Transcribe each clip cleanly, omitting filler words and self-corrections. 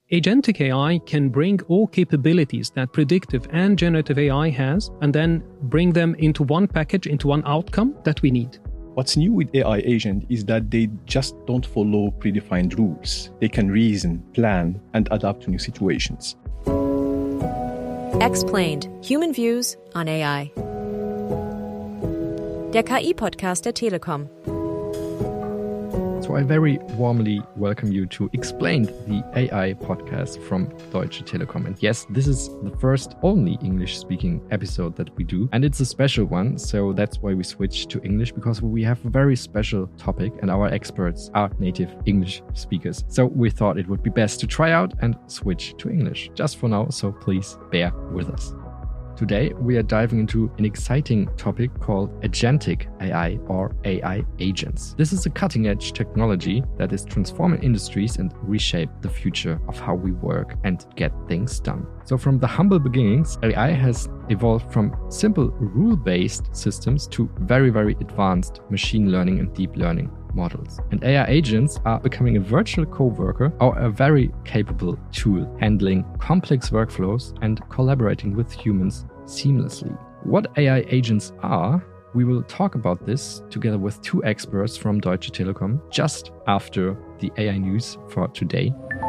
Agentic AI can bring all capabilities that predictive and generative AI has and then bring them into one package, into one outcome that we need. What's new with AI agent is that they just don't follow predefined rules. They can reason, plan, and adapt to new situations. Explained. Human Views on AI. Der KI-Podcast der Telekom. So I very warmly welcome you to Explained, the AI podcast from Deutsche Telekom. And yes, this is the first only English-speaking episode that we do. And it's a special one, so that's why we switched to English, because we have a very special topic and our experts are native English speakers. So we thought it would be best to try out and switch to English just for now, so please bear with us. Today, we are diving into an exciting topic called Agentic AI or AI agents. This is a cutting-edge technology that is transforming industries and reshape the future of how we work and get things done. So from the humble beginnings, AI has evolved from simple rule-based systems to very, very advanced machine learning and deep learning models. And AI agents are becoming a virtual co-worker or a very capable tool handling complex workflows and collaborating with humans seamlessly. What AI agents are, we will talk about this together with two experts from Deutsche Telekom just after the AI news for today.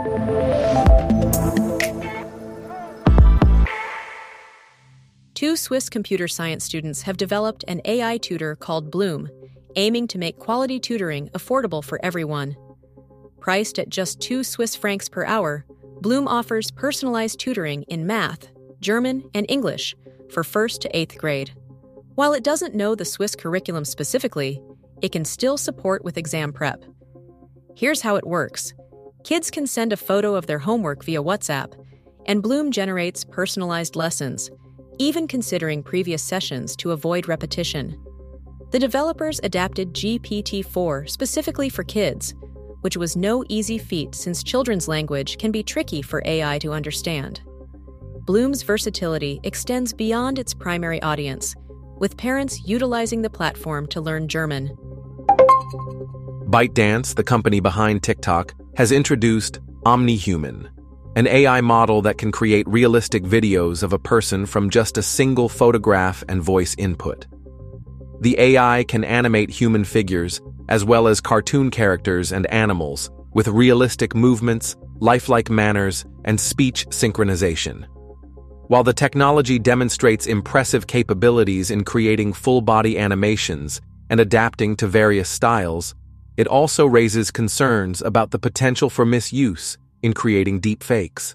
Two Swiss computer science students have developed an AI tutor called Bloom, aiming to make quality tutoring affordable for everyone. Priced at just 2 Swiss francs per hour, Bloom offers personalized tutoring in math, German, and English for 1st to 8th grade. While it doesn't know the Swiss curriculum specifically, it can still support with exam prep. Here's how it works. Kids can send a photo of their homework via WhatsApp, and Bloom generates personalized lessons, even considering previous sessions to avoid repetition. The developers adapted GPT-4 specifically for kids, which was no easy feat since children's language can be tricky for AI to understand. Bloom's versatility extends beyond its primary audience, with parents utilizing the platform to learn German. ByteDance, the company behind TikTok, has introduced OmniHuman, an AI model that can create realistic videos of a person from just a single photograph and voice input. The AI can animate human figures, as well as cartoon characters and animals, with realistic movements, lifelike manners, and speech synchronization. While the technology demonstrates impressive capabilities in creating full-body animations and adapting to various styles, it also raises concerns about the potential for misuse in creating deepfakes.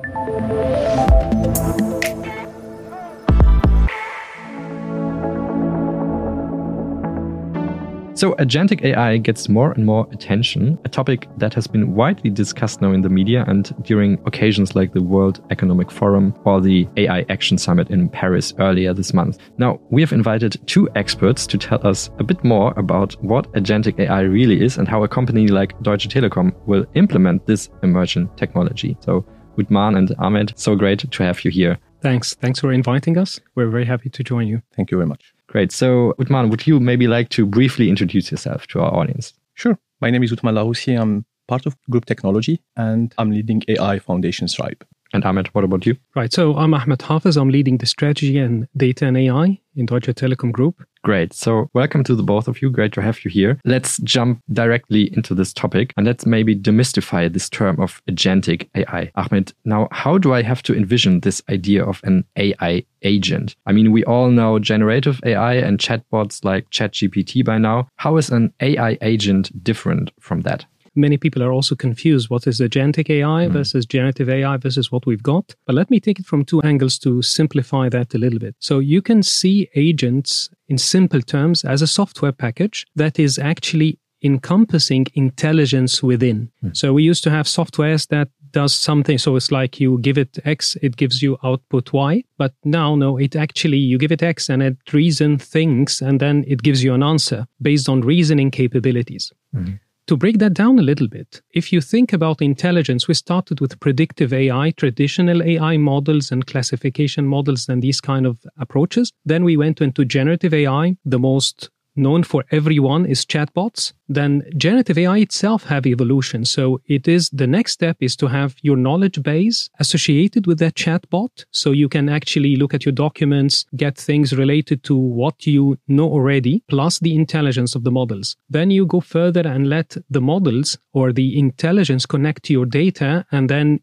So agentic AI gets more and more attention, a topic that has been widely discussed now in the media and during occasions like the World Economic Forum or the AI Action Summit in Paris earlier this month. Now, we have invited two experts to tell us a bit more about what agentic AI really is and how a company like Deutsche Telekom will implement this emerging technology. So, Uthman and Ahmed, so great to have you here. Thanks for inviting us. We're very happy to join you. Thank you very much. Great. So, Uthman, would you maybe like to briefly introduce yourself to our audience? Sure. My name is Uthman Lahoussi. I'm part of Group Technology and I'm leading AI Foundation Stripe. And Ahmed, what about you? Right. So I'm Ahmed Hafiz. I'm leading the strategy and data and AI in Deutsche Telekom Group. Great. So welcome to the both of you. Great to have you here. Let's jump directly into this topic and let's maybe demystify this term of agentic AI. Ahmed, now how do I have to envision this idea of an AI agent? I mean, we all know generative AI and chatbots like ChatGPT by now. How is an AI agent different from that? Many people are also confused. What is agentic AI versus generative AI versus what we've got? But let me take it from two angles to simplify that a little bit. So you can see agents in simple terms as a software package that is actually encompassing intelligence within. So we used to have softwares that does something. So it's like you give it X, it gives you output Y. But now, no, it actually, you give it X and it reasons things and then it gives you an answer based on reasoning capabilities. To break that down a little bit, if you think about intelligence, we started with predictive AI, traditional AI models and classification models and these kind of approaches. Then we went into generative AI, the most known for everyone is chatbots, then generative AI itself have evolution. So the next step is to have your knowledge base associated with that chatbot. So you can actually look at your documents, get things related to what you know already, plus the intelligence of the models. Then you go further and let the models or the intelligence connect to your data, and then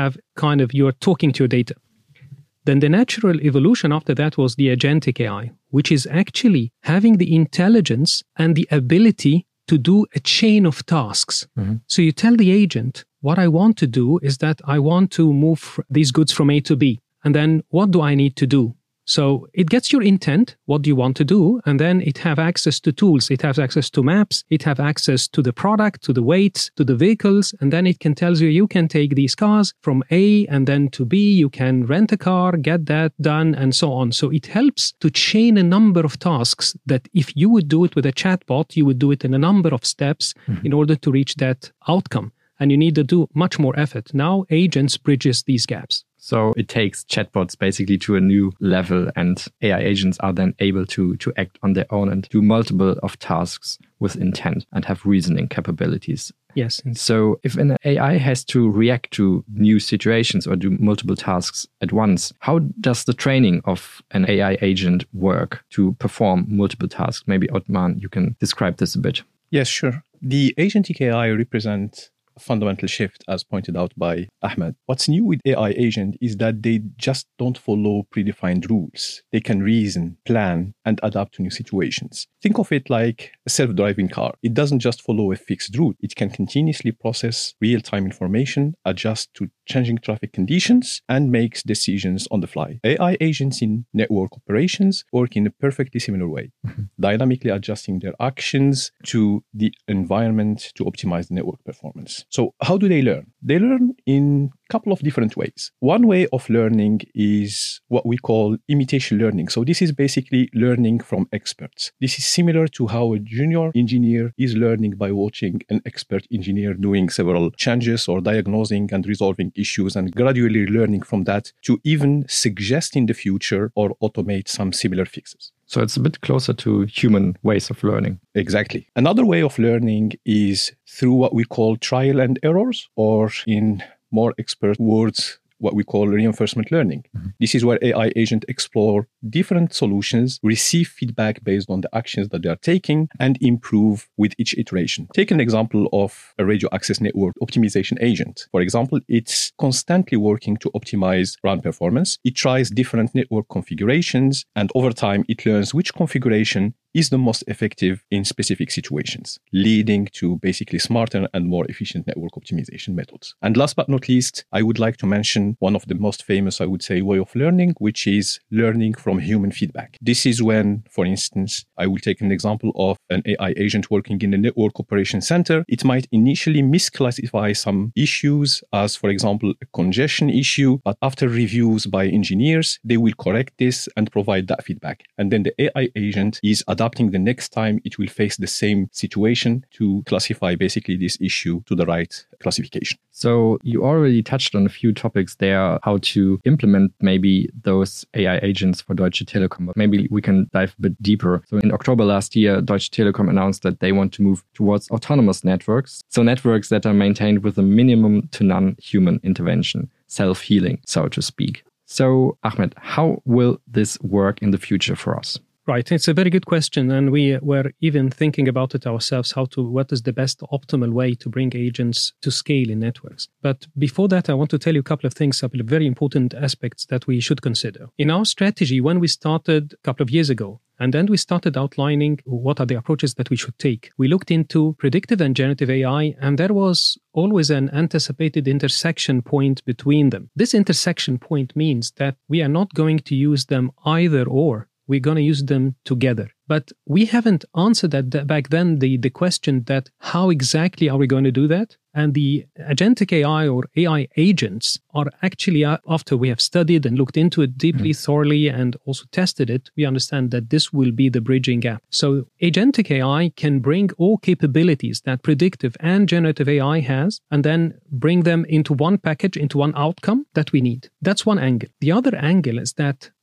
you're talking to your data. Then the natural evolution after that was the agentic AI, which is actually having the intelligence and the ability to do a chain of tasks. Mm-hmm. So you tell the agent, what I want to do is that I want to move these goods from A to B. And then what do I need to do? So it gets your intent, what do you want to do? And then it have access to tools. It has access to maps. It have access to the product, to the weights, to the vehicles. And then it can tell you can take these cars from A and then to B. You can rent a car, get that done, and so on. So it helps to chain a number of tasks that if you would do it with a chatbot, you would do it in a number of steps in order to reach that outcome. And you need to do much more effort. Now agents bridges these gaps. So it takes chatbots basically to a new level, and AI agents are then able to act on their own and do multiple of tasks with intent and have reasoning capabilities. Yes. So if an AI has to react to new situations or do multiple tasks at once, how does the training of an AI agent work to perform multiple tasks? Maybe Othman, you can describe this a bit. Yes, sure. The agentic AI represents fundamental shift, as pointed out by Ahmed. What's new with AI agent is that they just don't follow predefined rules. They can reason, plan, and adapt to new situations. Think of it like a self-driving car. It doesn't just follow a fixed route. It can continuously process real-time information, adjust to changing traffic conditions, and makes decisions on the fly. AI agents in network operations work in a perfectly similar way, dynamically adjusting their actions to the environment to optimize the network performance. So how do they learn? They learn in a couple of different ways. One way of learning is what we call imitation learning. So this is basically learning from experts. This is similar to how a junior engineer is learning by watching an expert engineer doing several changes or diagnosing and resolving issues and gradually learning from that to even suggest in the future or automate some similar fixes. So it's a bit closer to human ways of learning. Exactly. Another way of learning is through what we call trial and errors, or in more expert words, what we call reinforcement learning. This is where AI agents explore different solutions, receive feedback based on the actions that they are taking, and improve with each iteration. Take an example of a radio access network optimization agent. For example, it's constantly working to optimize run performance. It tries different network configurations, and over time, it learns which configuration is the most effective in specific situations, leading to basically smarter and more efficient network optimization methods. And last but not least, I would like to mention one of the most famous, I would say, way of learning, which is learning from human feedback. This is when, for instance, I will take an example of an AI agent working in a network operation center. It might initially misclassify some issues as, for example, a congestion issue, but after reviews by engineers, they will correct this and provide that feedback. And then the AI agent is adapting the next time it will face the same situation to classify basically this issue to the right classification. So you already touched on a few topics there, how to implement maybe those AI agents for Deutsche Telekom, but maybe we can dive a bit deeper. So in October last year, Deutsche Telekom announced that they want to move towards autonomous networks. So networks that are maintained with a minimum to none human intervention, self-healing, so to speak. So Ahmed, how will this work in the future for us? Right. It's a very good question. And we were even thinking about it ourselves, what is the best optimal way to bring agents to scale in networks. But before that, I want to tell you a couple of things, very important aspects that we should consider. In our strategy, when we started a couple of years ago, and then we started outlining what are the approaches that we should take. We looked into predictive and generative AI, and there was always an anticipated intersection point between them. This intersection point means that we are not going to use them either or. We're going to use them together. But we haven't answered that back then, the question that how exactly are we going to do that? And the agentic AI or AI agents are actually, after we have studied and looked into it deeply, thoroughly, and also tested it, we understand that this will be the bridging gap. So agentic AI can bring all capabilities that predictive and generative AI has, and then bring them into one package, into one outcome that we need. That's one angle. The other angle is that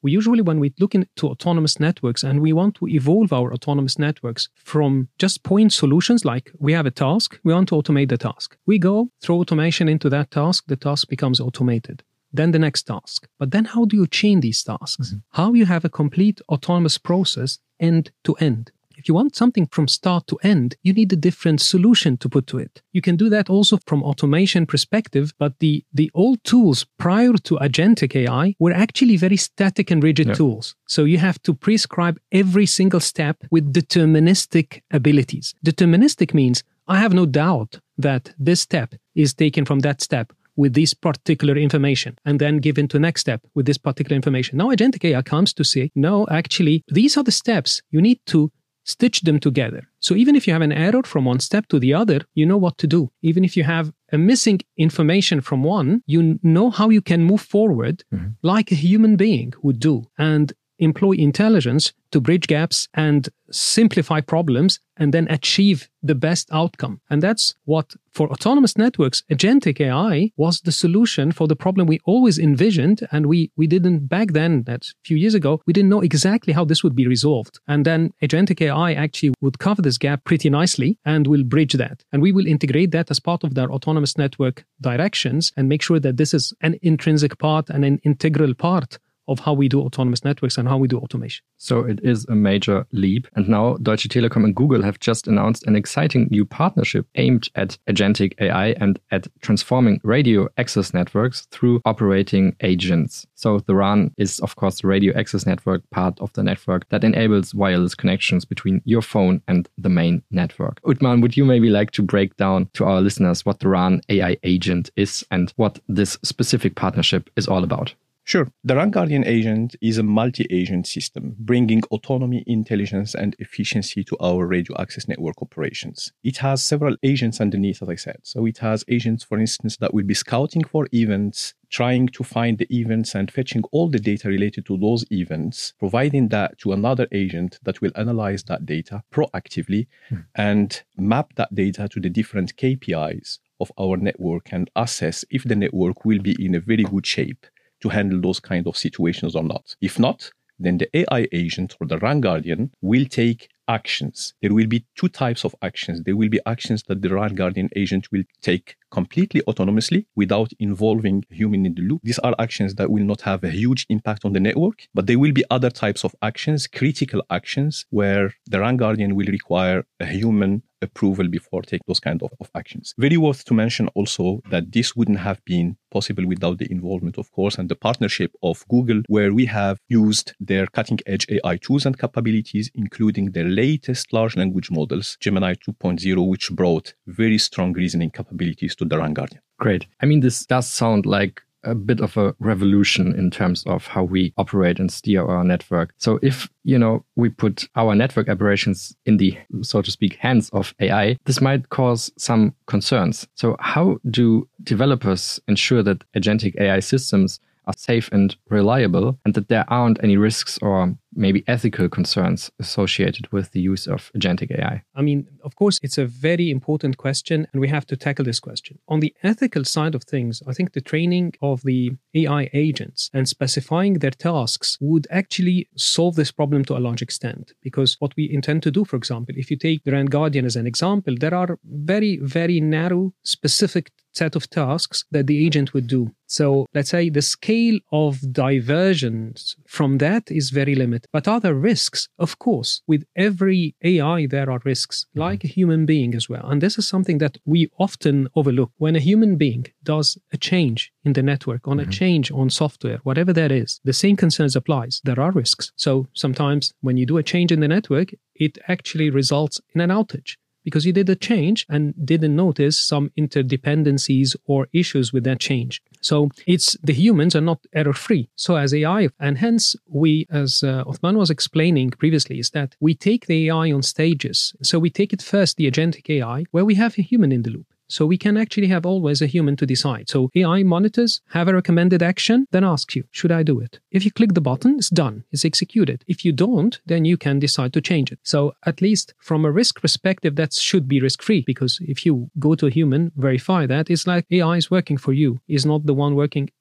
we usually, when we look into autonomous networks and we want to evolve our autonomous networks from just point solutions, like we have a task, we want to automate the task. We go, throw automation into that task, the task becomes automated. Then the next task. But then how do you chain these tasks? How you have a complete autonomous process end to end? If you want something from start to end, you need a different solution to put to it. You can do that also from automation perspective, but the old tools prior to agentic AI were actually very static and rigid tools. So you have to prescribe every single step with deterministic abilities. Deterministic means I have no doubt that this step is taken from that step with this particular information and then given to next step with this particular information. Now agentic AI comes to say, no, actually, these are the steps. You need to stitch them together. So even if you have an error from one step to the other, you know what to do. Even if you have a missing information from one, you know how you can move forward like a human being would do and employ intelligence to bridge gaps and simplify problems and then achieve the best outcome. And that's what, for autonomous networks, agentic AI was the solution for the problem we always envisioned. And we didn't, back then, that's a few years ago, we didn't know exactly how this would be resolved. And then agentic AI actually would cover this gap pretty nicely and will bridge that. And we will integrate that as part of their autonomous network directions and make sure that this is an intrinsic part and an integral part of how we do autonomous networks and how we do automation. So it is a major leap. And now Deutsche Telekom and Google have just announced an exciting new partnership aimed at agentic AI and at transforming radio access networks through operating agents. So the RAN is, of course, the radio access network, part of the network that enables wireless connections between your phone and the main network. Uthman, would you maybe like to break down to our listeners what the RAN AI agent is and what this specific partnership is all about? Sure. The RAN Guardian agent is a multi-agent system, bringing autonomy, intelligence, and efficiency to our radio access network operations. It has several agents underneath, as I said. So it has agents, for instance, that will be scouting for events, trying to find the events and fetching all the data related to those events, providing that to another agent that will analyze that data proactively and map that data to the different KPIs of our network and assess if the network will be in a very good shape to handle those kind of situations or not. If not, then the AI agent or the RAN Guardian will take actions. There will be two types of actions. There will be actions that the RAN Guardian agent will take completely autonomously without involving a human in the loop. These are actions that will not have a huge impact on the network, but there will be other types of actions, critical actions, where the RAN Guardian will require a human approval before take those kind of actions. Very worth to mention also that this wouldn't have been possible without the involvement, of course, and the partnership of Google, where we have used their cutting-edge AI tools and capabilities, including their latest large language models, Gemini 2.0, which brought very strong reasoning capabilities to the RAN Guardian. Great. I mean, this does sound like a bit of a revolution in terms of how we operate and steer our network. So if, we put our network operations in the, so to speak, hands of AI, this might cause some concerns. So how do developers ensure that agentic AI systems are safe and reliable and that there aren't any risks or maybe ethical concerns associated with the use of agentic AI? I mean, of course, it's a very important question and we have to tackle this question. On the ethical side of things, I think the training of the AI agents and specifying their tasks would actually solve this problem to a large extent. Because what we intend to do, for example, if you take the RAN Guardian as an example, there are very, very narrow, specific set of tasks that the agent would do. So let's say the scale of diversions from that is very limited. But are there risks? Of course, with every AI, there are risks, like a human being as well. And this is something that we often overlook. When a human being does a change in the network, on a change on software, whatever that is, the same concerns applies. There are risks. So sometimes when you do a change in the network, it actually results in an outage, because you did a change and didn't notice some interdependencies or issues with that change. So the humans are not error-free. So as AI, and hence we, as Uthman was explaining previously, is that we take the AI on stages. So we take it first, the agentic AI, where we have a human in the loop. So we can actually have always a human to decide. So AI monitors, have a recommended action, then asks you, should I do it? If you click the button, it's done, it's executed. If you don't, then you can decide to change it. So at least from a risk perspective, that should be risk-free, because if you go to a human, verify that, it's like AI is working for you, is not the one working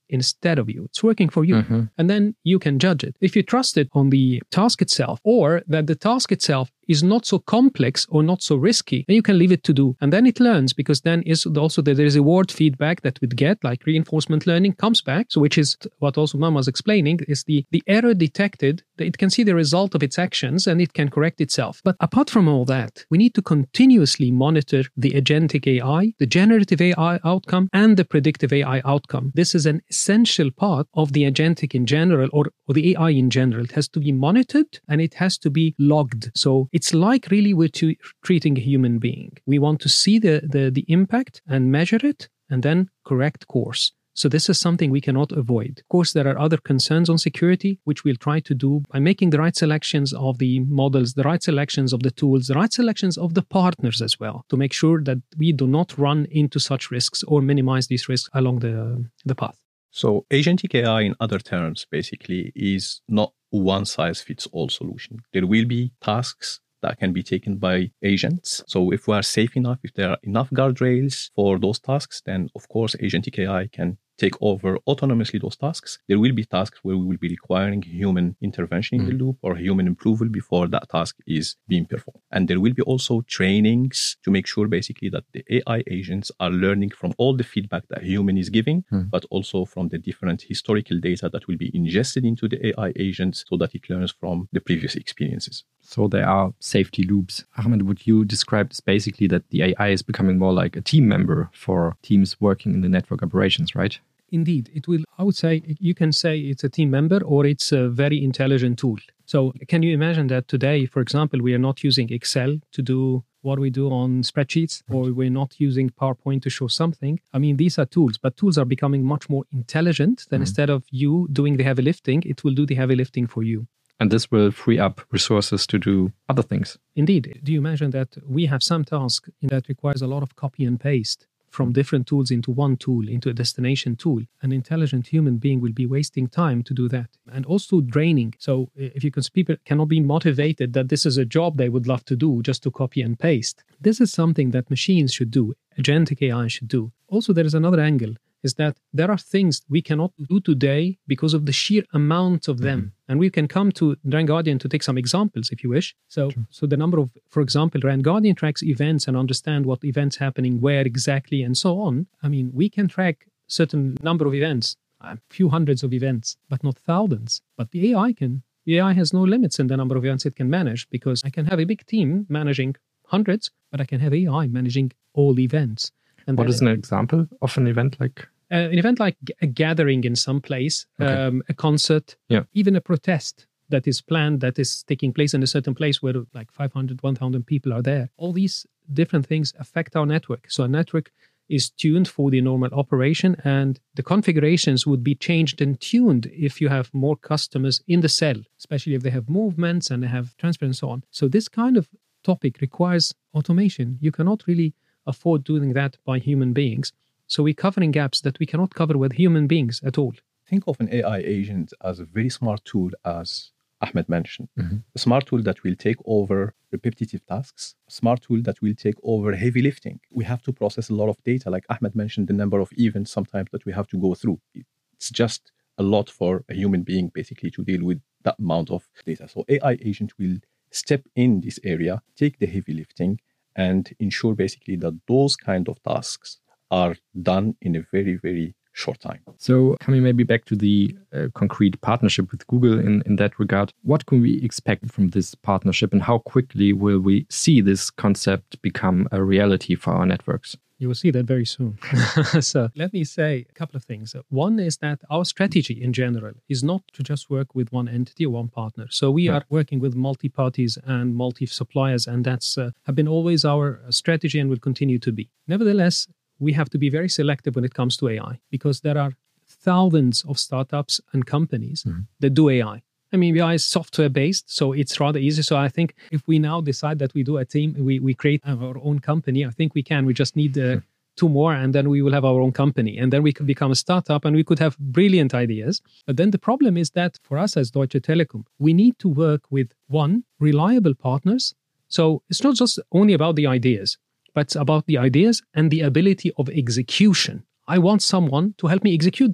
instead of you. It's working for you. And then you can judge it. If you trust it on the task itself, or that the task itself is not so complex or not so risky, then you can leave it to do. And then it learns, because then is also there is reward feedback that we'd get, like reinforcement learning comes back. So which is what also Mom was explaining, is the error detected, it can see the result of its actions and it can correct itself. But apart from all that, we need to continuously monitor the agentic AI, the generative AI outcome, and the predictive AI outcome. This is an essential part of the agentic in general, or the AI in general. It has to be monitored and it has to be logged. So it's like really we're treating a human being. We want to see the impact and measure it and then correct course. So this is something we cannot avoid. Of course, there are other concerns on security, which we'll try to do by making the right selections of the models, the right selections of the tools, the right selections of the partners as well, to make sure that we do not run into such risks or minimize these risks along the path. So agentic AI, in other terms, basically is not one-size-fits-all solution. There will be tasks that can be taken by agents. So if we are safe enough, if there are enough guardrails for those tasks, then of course agentic AI can take over autonomously those tasks. There will be tasks where we will be requiring human intervention in the loop or human approval before that task is being performed. And there will be also trainings to make sure basically that the AI agents are learning from all the feedback that human is giving, but also from the different historical data that will be ingested into the AI agents so that it learns from the previous experiences. So there are safety loops. Ahmed, would you describe this basically that the AI is becoming more like a team member for teams working in the network operations, right? Indeed, it will. I would say you can say it's a team member or it's a very intelligent tool. So can you imagine that today, for example, we are not using Excel to do what we do on spreadsheets, or we're not using PowerPoint to show something? I mean, these are tools, but tools are becoming much more intelligent than instead of you doing the heavy lifting, it will do the heavy lifting for you. And this will free up resources to do other things. Indeed. Do you imagine that we have some task that requires a lot of copy and paste from different tools into one tool, into a destination tool? An intelligent human being will be wasting time to do that. And also draining. So if you can, people cannot be motivated that this is a job they would love to do just to copy and paste. This is something that machines should do, agentic AI should do. Also, there is another angle, is that there are things we cannot do today because of the sheer amount of them. And we can come to RAN Guardian to take some examples if you wish. So the number of, for example, RAN Guardian tracks events and understand what events happening where exactly and so on. I mean, we can track certain number of events, a few hundreds of events, but not thousands. But the AI can. The AI has no limits in the number of events it can manage, because I can have a big team managing hundreds, but I can have AI managing all events. And what is an example of an event like? An event like a gathering in some place, a concert, even a protest that is planned, that is taking place in a certain place where like 500, 1,000 people are there. All these different things affect our network. So our network is tuned for the normal operation, and the configurations would be changed and tuned if you have more customers in the cell, especially if they have movements and they have transfer and so on. So this kind of topic requires automation. You cannot really afford doing that by human beings. So we're covering gaps that we cannot cover with human beings at all. Think of an AI agent as a very smart tool, as Ahmed mentioned. A smart tool that will take over repetitive tasks, a smart tool that will take over heavy lifting. We have to process a lot of data. Like Ahmed mentioned, the number of events sometimes that we have to go through. It's just a lot for a human being basically to deal with that amount of data. So AI agent will step in this area, take the heavy lifting, and ensure basically that those kind of tasks are done in a very, very short time. So coming maybe back to the concrete partnership with Google in that regard, what can we expect from this partnership, and how quickly will we see this concept become a reality for our networks? You will see that very soon. So let me say a couple of things. One is that our strategy in general is not to just work with one entity or one partner. So we are working with multi-parties and multi-suppliers, and that's have been always our strategy and will continue to be. Nevertheless, we have to be very selective when it comes to AI, because there are thousands of startups and companies that do AI. I mean, AI is software-based, so it's rather easy. So I think if we now decide that we do a team, we create our own company, I think we can. We just need 2 more, and then we will have our own company. And then we could become a startup, and we could have brilliant ideas. But then the problem is that for us as Deutsche Telekom, we need to work with, one, reliable partners. So it's not just only about the ideas, but it's about the ideas and the ability of execution. I want someone to help me execute that.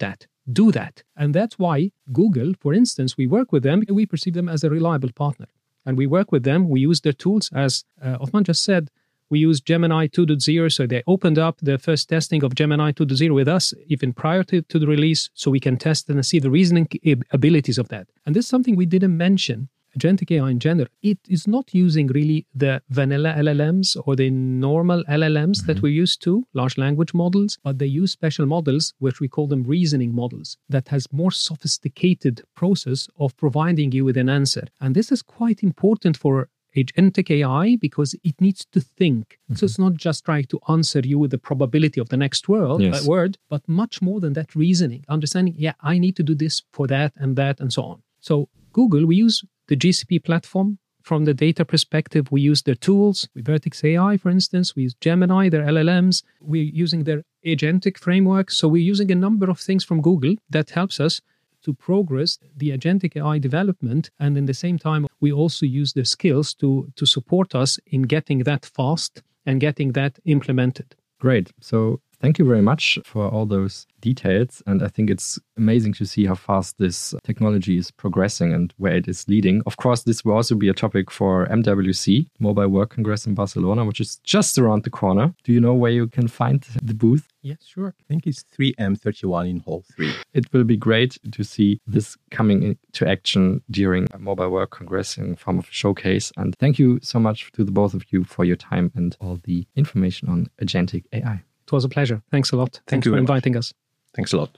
do that. And that's why Google, for instance, we work with them, we perceive them as a reliable partner. And we work with them, we use their tools, as Othman just said, we use Gemini 2.0, so they opened up the first testing of Gemini 2.0 with us, even prior to the release, so we can test and see the reasoning abilities of that. And this is something we didn't mention. Agentic AI in general, it is not using really the vanilla LLMs or the normal LLMs that we're used to, large language models, but they use special models, which we call them reasoning models, that has more sophisticated process of providing you with an answer. And this is quite important for agentic AI because it needs to think. So it's not just trying to answer you with the probability of the next word, but much more than that reasoning, understanding, I need to do this for that and so on. So Google, we use the GCP platform. From the data perspective, we use their tools. We Vertex AI, for instance. We use Gemini, their LLMs. We're using their agentic framework. So we're using a number of things from Google that helps us to progress the agentic AI development. And in the same time, we also use their skills to support us in getting that fast and getting that implemented. Great. So thank you very much for all those details. And I think it's amazing to see how fast this technology is progressing and where it is leading. Of course, this will also be a topic for MWC, Mobile Work Congress in Barcelona, which is just around the corner. Do you know where you can find the booth? Yes, sure. I think it's 3M31 in Hall 3. It will be great to see this coming into action during a Mobile Work Congress in form of a showcase. And thank you so much to the both of you for your time and all the information on agentic AI. It was a pleasure. Thanks a lot. Thank Thanks you for very inviting much. us. Thanks a lot.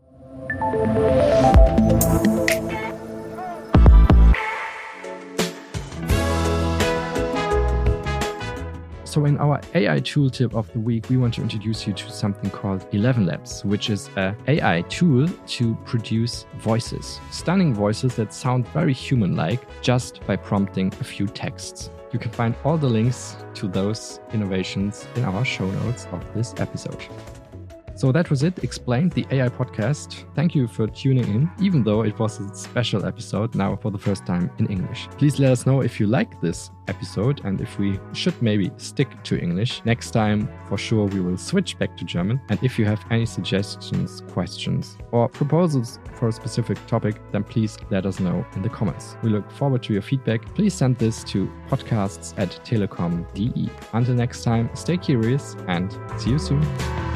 So in our AI tooltip of the week, we want to introduce you to something called ElevenLabs, which is an AI tool to produce voices, stunning voices that sound very human-like just by prompting a few texts. You can find all the links to those innovations in our show notes of this episode. So that was it, Explained, the AI podcast. Thank you for tuning in, even though it was a special episode now for the first time in English. Please let us know if you like this episode and if we should maybe stick to English. Next time, for sure, we will switch back to German. And if you have any suggestions, questions, or proposals for a specific topic, then please let us know in the comments. We look forward to your feedback. Please send this to podcasts@telekom.de. Until next time, stay curious and see you soon.